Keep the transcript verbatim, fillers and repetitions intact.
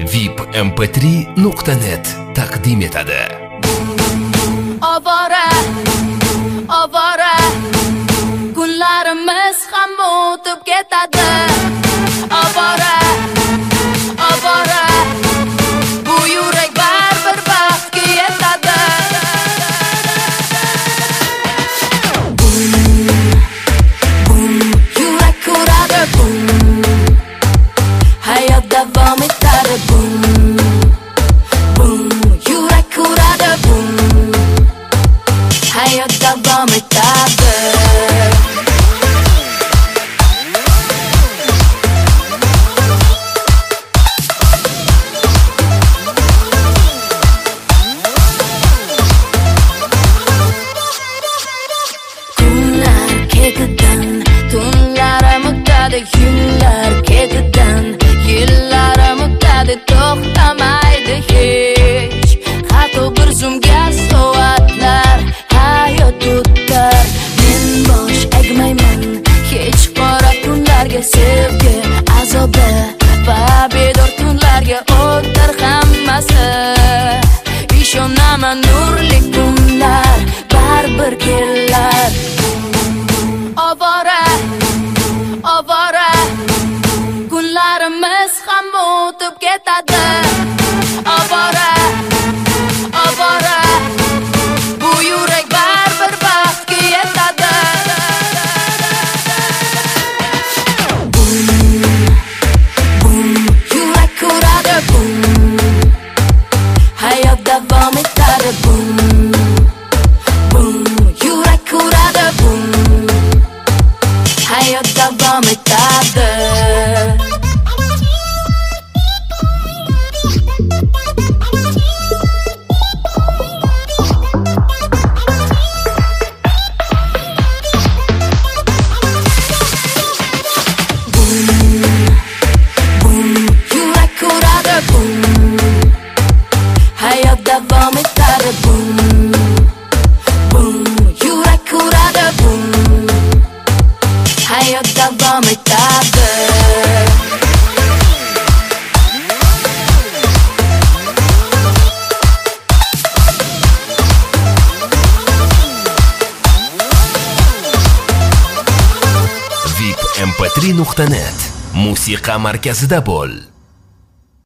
V I P M P три nuqta net taqdim etadi. Ovora, ovora, kunlarimiz ham o'tib ketadi. Ovora, ovora, bu yurak baribir baxtga yetadi. Bum, yurak uradi, bum, hayot davom etadi, bum, bum, yurak uradi, bum, hayot davom etadi. Yillar ketidan, yillarim o'tadi, to'xtamaydi hech. Hatto bir zumga soatlar hayot o'tar. Men bosh egmayman hech qora kunlarga, sevgi, azobi va bedor tunlarga o'tar hammasi. Ishonaman nurli kunlar baribir kelar. Ovora, ovora, kunlarimiz ham o'tib ketadi. Ovora, ovora, bu yurak baribir baxtga yetadi. Bum, bum, yurak uradi, bum, hayot davom etadi, bum, bum, yurak uradi, bum, hayot davom etadi. Davom etadi, bum, bum, yurak uradi, bum, hayot davom etadi. V I P M P три nuqta net musiqa markazida bo'l.